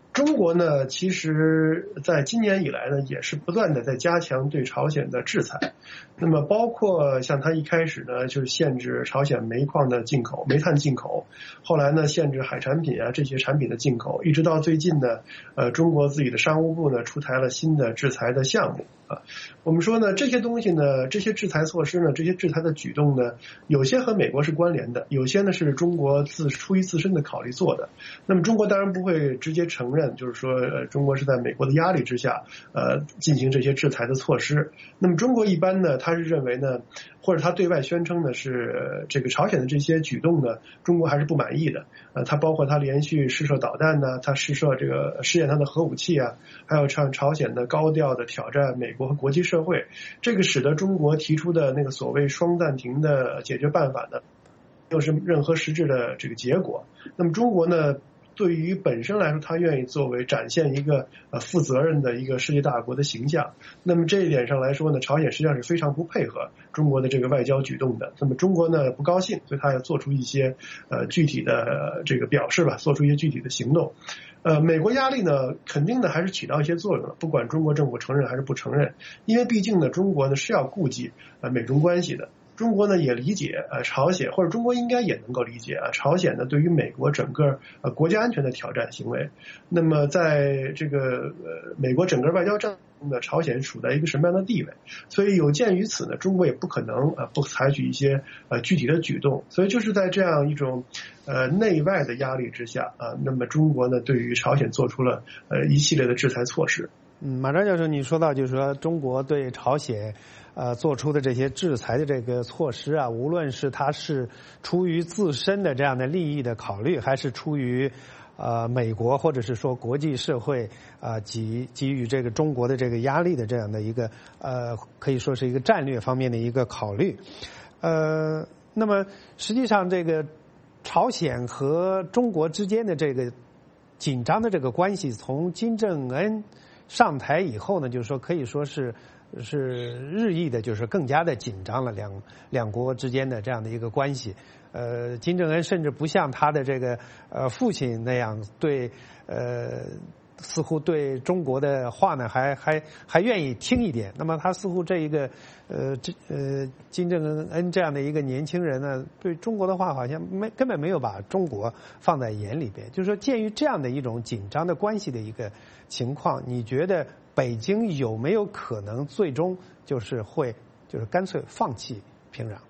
中国呢，其实在今年以来呢，也是不断的在加强对朝鲜的制裁。那么包括像它一开始呢，就是限制朝鲜煤矿的进口、煤炭进口，后来呢限制海产品啊这些产品的进口，一直到最近呢，中国自己的商务部呢出台了新的制裁的项目啊。我们说呢，这些东西呢，这些制裁措施呢，这些制裁的举动呢，有些和美国是关联的，有些呢是中国出于自身的考虑做的。那么中国当然不会直接承认，就是说中国是在美国的压力之下进行这些制裁的措施。那么中国一般呢，他是认为呢，或者他对外宣称呢是这个朝鲜的这些举动呢，中国还是不满意的。它包括他连续试射导弹呢，他试验他的核武器啊，还有朝鲜的高调的挑战美国和国际社会，这个使得中国提出的那个所谓双暂停的解决办法呢，没有任何实质的这个结果。那么中国呢，对于本身来说，他愿意作为展现一个负责任的一个世界大国的形象。那么这一点上来说呢，朝鲜实际上是非常不配合中国的这个外交举动的。那么中国呢不高兴，所以他要做出一些具体的这个表示吧，做出一些具体的行动。美国压力呢，肯定呢还是起到一些作用的，不管中国政府承认还是不承认，因为毕竟呢，中国呢是要顾及美中关系的。中国呢也理解朝鲜，或者中国应该也能够理解朝鲜呢对于美国整个国家安全的挑战行为。那么在这个美国整个外交战中呢，朝鲜处在一个什么样的地位？所以有鉴于此呢，中国也不可能不采取一些具体的举动。所以就是在这样一种内外的压力之下那么中国呢对于朝鲜做出了一系列的制裁措施。 马张教授，你说到就是说中国对朝鲜做出的这些制裁的这个措施啊，无论是它是出于自身的这样的利益的考虑，还是出于美国或者是说国际社会给予这个中国的这个压力的这样的一个可以说是一个战略方面的一个考虑。那么实际上这个朝鲜和中国之间的这个紧张的这个关系，从金正恩上台以后呢，就是说可以说是日益的，就是更加的紧张了，两国之间的这样的一个关系。金正恩甚至不像他的这个父亲那样似乎对中国的话呢还愿意听一点。那么他似乎这一个金正恩这样的一个年轻人呢，对中国的话好像根本没有把中国放在眼里边。就是说鉴于这样的一种紧张的关系的一个情况，你觉得北京有没有可能最终就是干脆放弃平壤？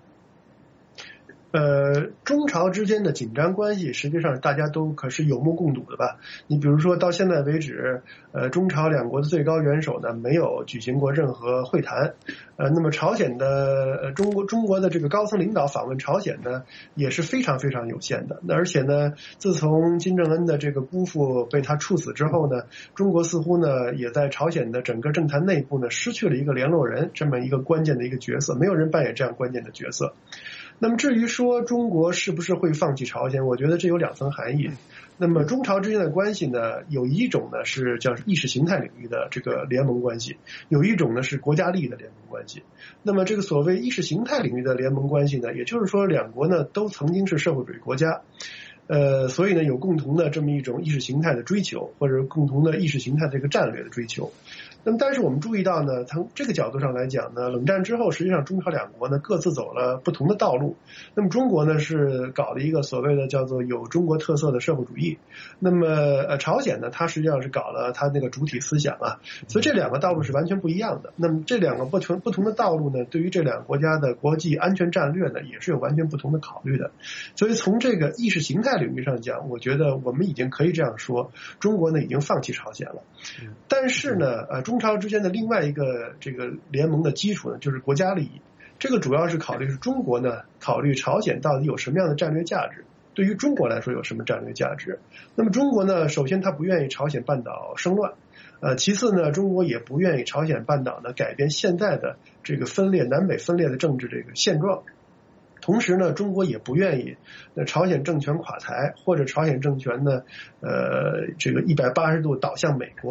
中朝之间的紧张关系，实际上大家都可是有目共睹的吧。你比如说到现在为止，中朝两国的最高元首呢没有举行过任何会谈。那么朝鲜的中国的这个高层领导访问朝鲜呢，也是非常非常有限的。而且呢，自从金正恩的这个姑父被他处死之后呢，中国似乎呢也在朝鲜的整个政坛内部呢失去了一个联络人这么一个关键的一个角色，没有人扮演这样关键的角色。那么至于说中国是不是会放弃朝鲜，我觉得这有两层含义。那么中朝之间的关系呢，有一种呢是叫意识形态领域的这个联盟关系，有一种呢是国家利益的联盟关系。那么这个所谓意识形态领域的联盟关系呢，也就是说两国呢都曾经是社会主义国家，所以呢有共同的这么一种意识形态的追求，或者共同的意识形态的这个战略的追求。那么但是我们注意到呢，从这个角度上来讲呢，冷战之后实际上中朝两国呢各自走了不同的道路。那么中国呢是搞了一个所谓的叫做有中国特色的社会主义，那么朝鲜呢它实际上是搞了它那个主体思想所以这两个道路是完全不一样的。那么这两个不同的道路呢，对于这两个国家的国际安全战略呢也是有完全不同的考虑的。所以从这个意识形态领域上讲，我觉得我们已经可以这样说，中国呢已经放弃朝鲜了。但是呢中朝之间的另外一个这个联盟的基础呢，就是国家利益。这个主要是考虑是中国呢考虑朝鲜到底有什么样的战略价值，对于中国来说有什么战略价值。那么中国呢，首先他不愿意朝鲜半岛生乱，其次呢，中国也不愿意朝鲜半岛呢改变现在的这个南北分裂的政治这个现状。同时呢，中国也不愿意朝鲜政权垮台，或者朝鲜政权呢这个180度倒向美国。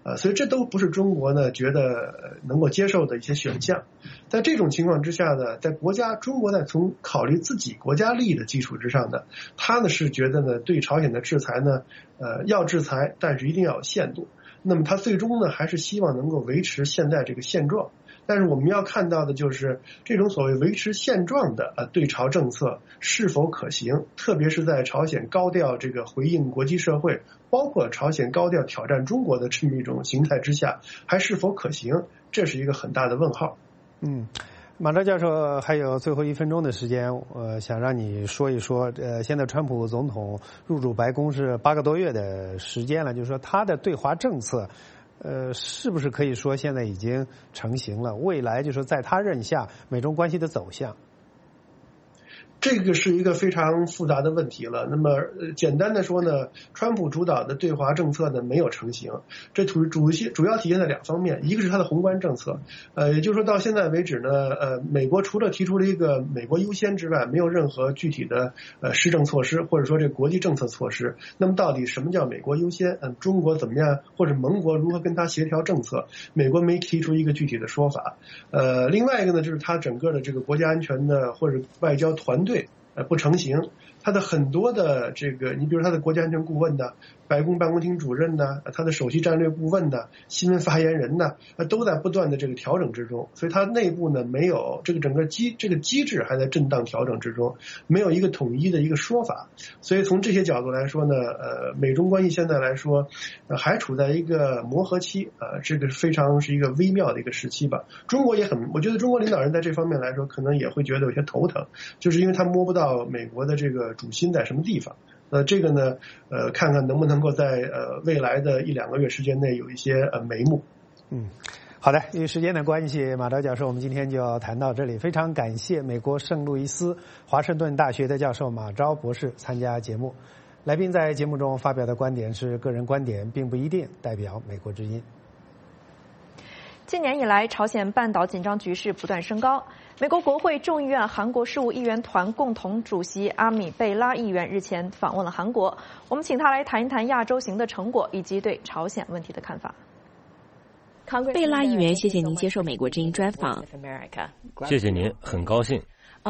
所以这都不是中国呢觉得能够接受的一些选项。在这种情况之下呢，中国在从考虑自己国家利益的基础之上呢，他呢是觉得呢对朝鲜的制裁呢，要制裁，但是一定要有限度。那么他最终呢还是希望能够维持现在这个现状。但是我们要看到的就是这种所谓维持现状的对朝政策是否可行，特别是在朝鲜高调这个回应国际社会，包括朝鲜高调挑战中国的这么一种形态之下，还是否可行，这是一个很大的问号。 马昭教授，还有最后1分钟的时间，想让你说一说，现在川普总统入主白宫是8个多月的时间了，就是说他的对华政策，是不是可以说现在已经成型了？未来就是说在他任下美中关系的走向。 这个是一个非常复杂的问题了。那么简单的说呢，川普主导的对华政策呢没有成型，这主要体现在2方面，一个是他的宏观政策，也就是说到现在为止呢，美国除了提出了一个美国优先之外，没有任何具体的施政措施，或者说这国际政策措施。那么到底什么叫美国优先？中国怎么样，或者盟国如何跟他协调政策？美国没提出一个具体的说法。另外一个呢，就是他整个的这个国家安全的或者外交团队不成型，他的很多的这个，你比如他的国家安全顾问的、白宫办公厅主任的、他的首席战略顾问的、新闻发言人的，都在不断的这个调整之中，所以他内部呢没有这个整个机制还在震荡调整之中，没有一个统一的一个说法。所以从这些角度来说呢，美中关系现在来说，还处在一个磨合期，这个非常是一个微妙的一个时期吧。我觉得中国领导人在这方面来说，可能也会觉得有些头疼，就是因为他摸不到美国的这个主心在什么地方。这个呢，看看能不能够在未来的1-2个月时间内有一些眉目。 好的，因为时间的关系，马昭教授，我们今天就要谈到这里。非常感谢美国圣路易斯华盛顿大学的教授马昭博士参加节目。来宾在节目中发表的观点是个人观点，并不一定代表美国之音。 近年以来，朝鲜半岛紧张局势不断升高。美国国会众议院韩国事务议员团共同主席阿米贝拉议员日前访问了韩国，我们请他来谈一谈亚洲行的成果以及对朝鲜问题的看法。 贝拉议员，谢谢您接受美国之音专访。 谢谢您，很高兴。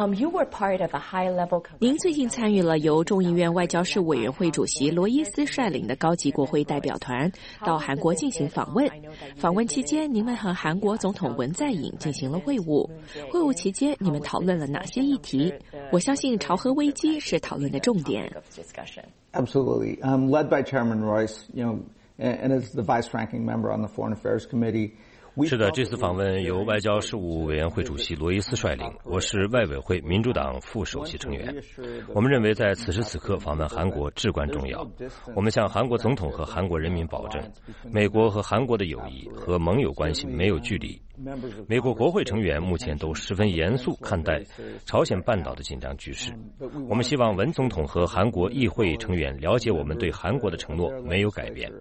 您最近参与了由众议院外交事务委员会主席罗伊斯率领的高级国会代表团到韩国进行访问。访问期间，您们和韩国总统文在寅进行了会晤。会晤期间，你们讨论了哪些议题？我相信朝核危机是讨论的重点。 Absolutely. Led by Chairman Royce, and as the vice-ranking member on the Foreign Affairs Committee. 是的，这次访问由外交事务委员会主席罗伊斯率领，我是外委会民主党副首席成员。我们认为在此时此刻访问韩国至关重要。我们向韩国总统和韩国人民保证，美国和韩国的友谊和盟友关系没有距离。美国国会成员目前都十分严肃看待朝鲜半岛的紧张局势。我们希望文总统和韩国议会成员了解我们对韩国的承诺没有改变。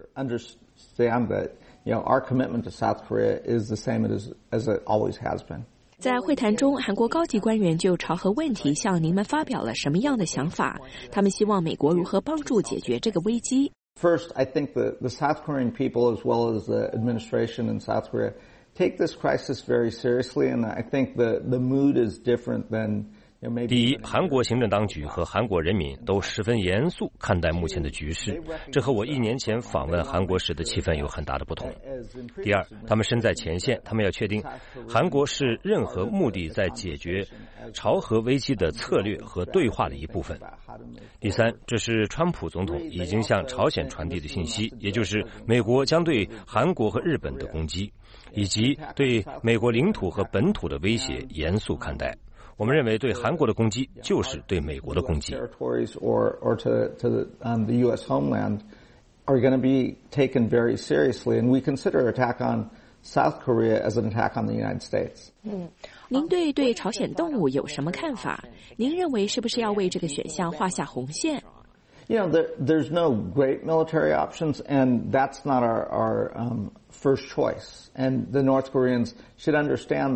Our commitment to South Korea is the same as it always has been. 在会谈中，韩国高级官员就朝核问题向您们发表了什么样的想法？他们希望美国如何帮助解决这个危机？ First, I think the South Korean people, as well as the administration in South Korea, take this crisis very seriously, and I think the mood is different than. 第一，韩国行政当局和韩国人民都十分严肃看待目前的局势，这和我1年前访问韩国时的气氛有很大的不同。第二，他们身在前线，他们要确定韩国是任何目的在解决朝核危机的策略和对话的一部分。第三，这是川普总统已经向朝鲜传递的信息，也就是美国将对韩国和日本的攻击，以及对美国领土和本土的威胁严肃看待。我们认为对韩国的攻击就是对美国的攻击。 or to the U.S. homeland are going to be taken very seriously, and we consider attack on South Korea as an attack on the United States. 您对朝鲜动武有什么看法？您认为是不是要为这个选项画下红线 ？There's no great military options, and that's not our first choice. And the North Koreans should understand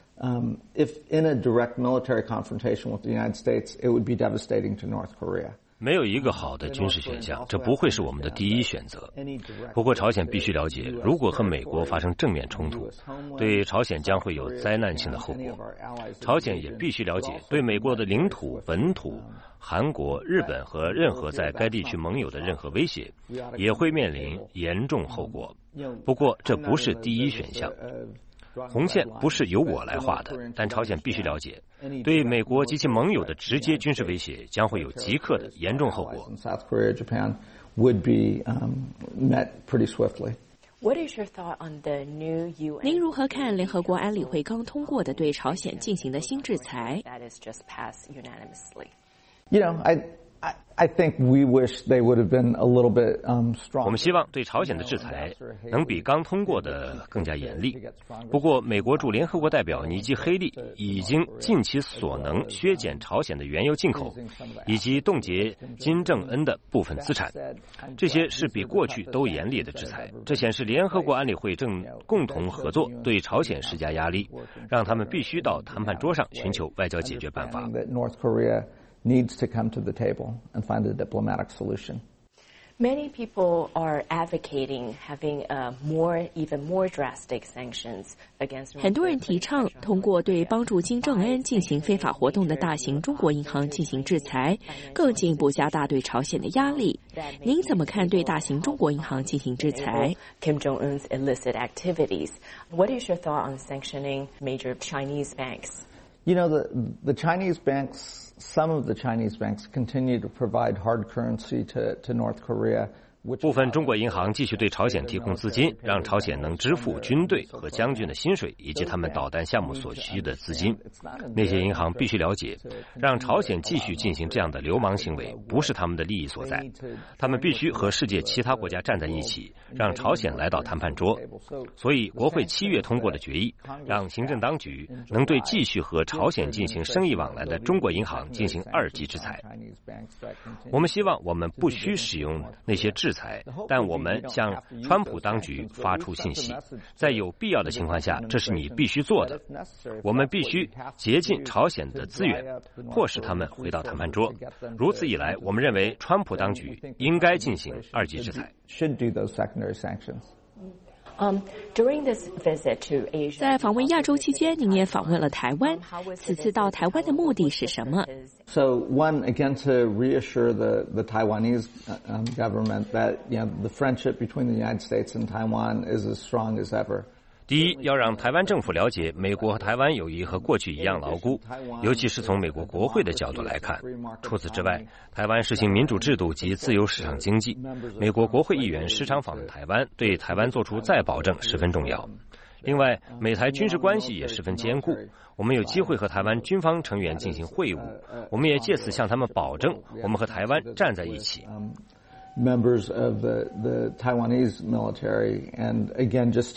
that.If in a direct military confrontation with the United States, it would be devastating to North Korea. 没有一个好的军事选项，这不会是我们的第一选择。不过朝鲜必须了解，如果和美国发生正面冲突，对朝鲜将会有灾难性的后果。朝鲜也必须了解，对美国的领土、本土、韩国、日本和任何在该地区盟友的任何威胁，也会面临严重后果。不过这不是第一选项。红线不是由我来画的，但朝鲜必须了解，对美国及其盟友的直接军事威胁将会有即刻的严重后果。 您如何看联合国安理会刚通过的对朝鲜进行的新制裁？ I think we wish they would have been a little bit strong. 我们希望对朝鲜的制裁能比刚通过的更加严厉。不过，美国驻联合国代表尼基·黑利已经尽其所能削减朝鲜的原油进口，以及冻结金正恩的部分资产。这些是比过去都严厉的制裁。这显示联合国安理会正共同合作对朝鲜施加压力，让他们必须到谈判桌上寻求外交解决办法。 Needs to come to the table and find a diplomatic solution. Many people are advocating having even more drastic sanctions against. 很多人提倡通过对帮助金正恩进行非法活动的大型中国银行进行制裁，更进一步加大对朝鲜的压力。您怎么看对大型中国银行进行制裁 ？Kim Jong-un's illicit activities. What is your thought on sanctioning major Chinese banks? You know, the Chinese banks, some of the Chinese banks continue to provide hard currency to North Korea. 部分中国银行继续对朝鲜提供资金，让朝鲜能支付军队和将军的薪水以及他们导弹项目所需的资金。那些银行必须了解，让朝鲜继续进行这样的流氓行为不是他们的利益所在。他们必须和世界其他国家站在一起，让朝鲜来到谈判桌。所以国会7月通过了决议，让行政当局能对继续和朝鲜进行生意往来的中国银行进行2级制裁。我们希望我们不需使用那些制裁，但我们向川普当局发出信息，在有必要的情况下，这是你必须做的。我们必须竭尽朝鲜的资源，迫使他们回到谈判桌。如此一来，我们认为川普当局应该进行2级制裁。 During this visit to Asia, 在访问亚洲期间，您也访问了台湾。此次到台湾的目的是什么 ？So one, again, to reassure the Taiwanese government that the friendship between the United States and Taiwan is as strong as ever. 第一，要让台湾政府了解美国和台湾友谊和过去一样牢固，尤其是从美国国会的角度来看。除此之外，台湾实行民主制度及自由市场经济，美国国会议员时常访问台湾，对台湾做出再保证十分重要。另外，美台军事关系也十分坚固，我们有机会和台湾军方成员进行会晤，我们也借此向他们保证，我们和台湾站在一起。 Members of the Taiwanese military, and again, just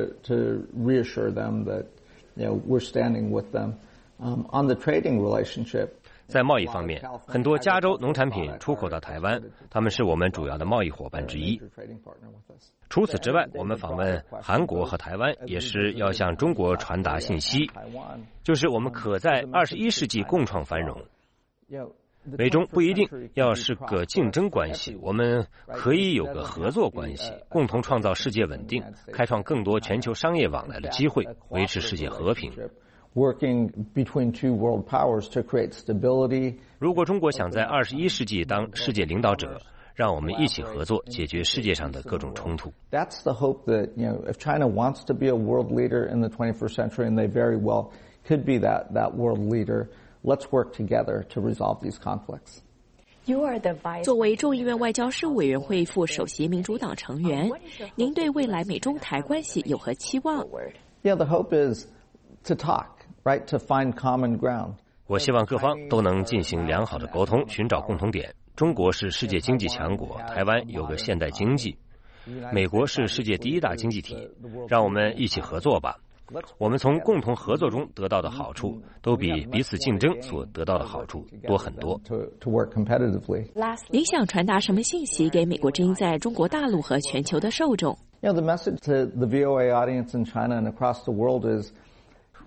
to reassure them that we're standing with them on the trading relationship. 在贸易方面，很多加州农产品出口到台湾，他们是我们主要的贸易伙伴之一。除此之外，我们访问韩国和台湾，也是要向中国传达信息，就是我们可在21世纪共创繁荣。美中不一定要是个竞争关系，我们可以有个合作关系，共同创造世界稳定，开创更多全球商业往来的机会，维持世界和平。 Working between two world powers to create stability. 如果中国想在21世纪当世界领导者，让我们一起合作，解决世界上的各种冲突。 That's the hope that if China wants to be a world leader in the 21st century, and they very well could be that world leader. Let's work together to resolve these conflicts. 作为众议院外交事务委员会副首席民主党成员，您对未来美中台关系有何期望 ？Yeah, the hope is to talk, right? To find common ground. 我希望各方都能进行良好的沟通，寻找共同点。中国是世界经济强国，台湾有个现代经济，美国是世界第1大经济体，让我们一起合作吧。我们从共同合作中得到的好处，都比彼此竞争所得到的好处多很多。 您想传达什么信息给美国之音在中国大陆和全球的受众？ The message to the VOA audience in China and across the world is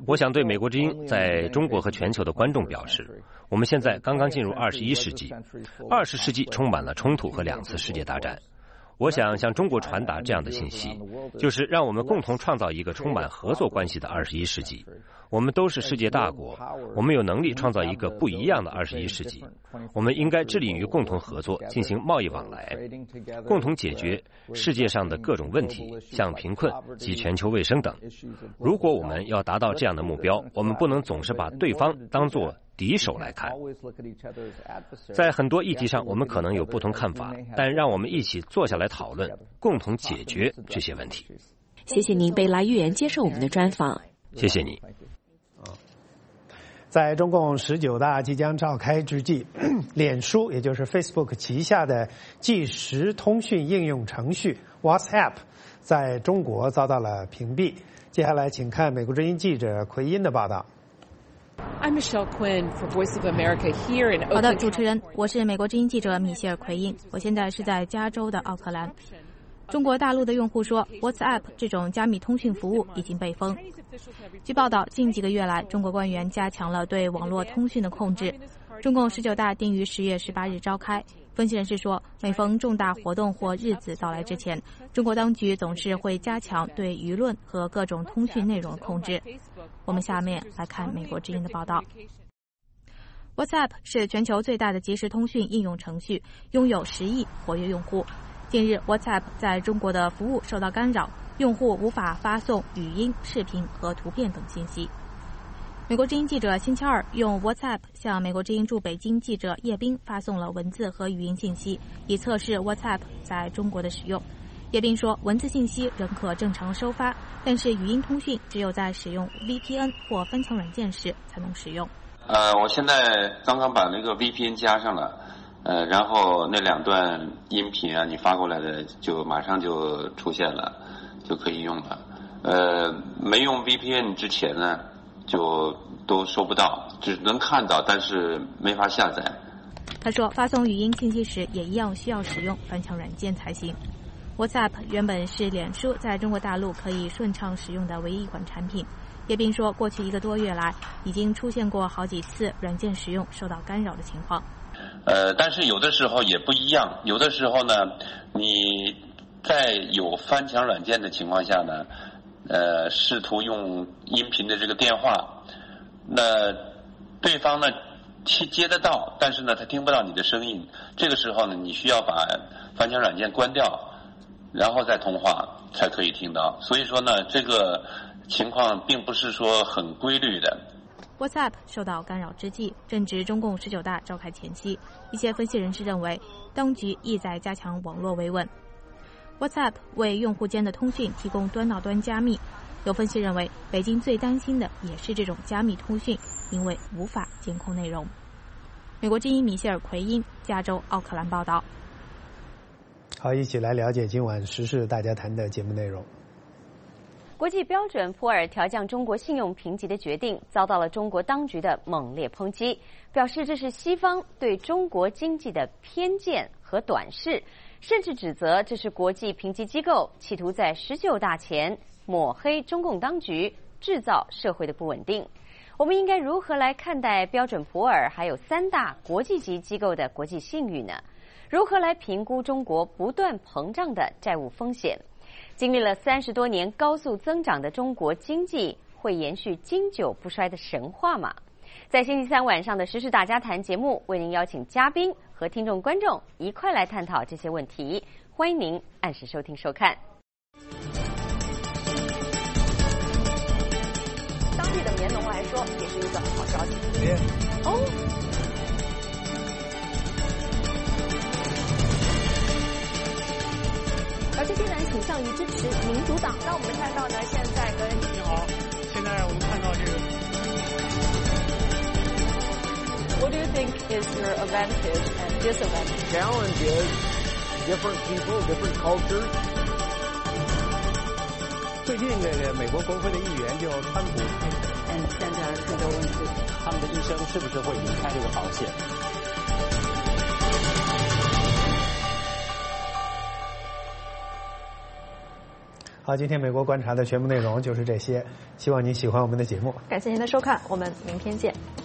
我想对美国之音在中国和全球的观众表示，我们现在刚刚进入21世纪，20世纪充满了冲突和2次世界大战。我想向中国传达这样的信息，就是让我们共同创造一个充满合作关系的21世纪。我们都是世界大国，我们有能力创造一个不一样的21世纪。我们应该致力于共同合作，进行贸易往来，共同解决世界上的各种问题，像贫困及全球卫生等。如果我们要达到这样的目标，我们不能总是把对方当作敌手来看。在很多议题上，我们可能有不同看法，但让我们一起坐下来讨论，共同解决这些问题。 谢谢您，贝拉预言接受我们的专访。 谢谢你。 在中共19大即将召开之际，脸书也就是 Facebook 旗下的即时通讯应用程序 WhatsApp 在中国遭到了屏蔽。接下来请看美国之音记者奎因的报道。 I'm Michelle Quinn for Voice of America here in Oakland. 好的，主持人，我是美国之音记者米歇尔·奎因，我现在是在加州的奥克兰。中国大陆的用户说 ，WhatsApp 这种加密通讯服务已经被封。据报道，近几个月来，中国官员加强了对网络通讯的控制。中共19大定于10月18日召开。分析人士说，每逢重大活动或日子到来之前，中国当局总是会加强对舆论和各种通讯内容的控制。我们下面来看美国之音的报道。WhatsApp 是全球最大的即时通讯应用程序，拥有10亿活跃用户。近日 ，WhatsApp 在中国的服务受到干扰，用户无法发送语音、视频和图片等信息。美国之音记者星期二用 WhatsApp 向美国之音驻北京记者叶斌发送了文字和语音信息，以测试 WhatsApp 在中国的使用。叶斌说，文字信息仍可正常收发，但是语音通讯只有在使用 VPN 或翻墙软件时才能使用。 我现在刚刚把那个 VPN 加上了。然后那2段音频啊，你发过来的就马上就出现了，就可以用了。没用 VPN 之前呢，就都收不到，只能看到，但是没法下载。 他说，发送语音信息时也一样需要使用翻墙软件才行。WhatsApp 原本是脸书在中国大陆可以顺畅使用的唯一一款产品。叶斌说，过去1个多月来，已经出现过好几次软件使用受到干扰的情况。 但是有的时候也不一样，有的时候呢，你在有翻墙软件的情况下呢，试图用音频的这个电话，那对方呢接得到，但是呢他听不到你的声音，这个时候呢你需要把翻墙软件关掉，然后再通话才可以听到。所以说呢，这个情况并不是说很规律的。 WhatsApp 受到干扰之际，正值中共19大召开前夕，一些分析人士认为，当局意在加强网络维稳。WhatsApp 为用户间的通讯提供端到端加密，有分析认为，北京最担心的也是这种加密通讯，因为无法监控内容。美国之音米歇尔·奎因，加州奥克兰报道。 好，一起来了解今晚时事大家谈的节目内容。 国际标准普尔调降中国信用评级的决定遭到了中国当局的猛烈抨击，表示这是西方对中国经济的偏见和短视，甚至指责这是国际评级机构企图在19大前抹黑中共当局，制造社会的不稳定。我们应该如何来看待标准普尔还有3大国际级机构的国际信誉呢？如何来评估中国不断膨胀的债务风险？经历了30多年高速增长的中国经济会延续经久不衰的神话吗？在星期3晚上的时事大家谈节目，为您邀请嘉宾和听众观众一块来探讨这些问题，欢迎您按时收听收看。 当地的棉农来说，也是一个好消息。而这些人倾向于支持民主党。那我们看到呢，现在你好，现在我们看到这个。 What do you think is your advantage and disadvantage? Challenge is different people, different cultures. 最近这个美国国会的议员就川普， 现在这个问题， 他们的一生是不是会离开这个保险？ 好， 好，今天美国观察的全部内容就是这些，希望您喜欢我们的节目。 感谢您的收看，我们明天见。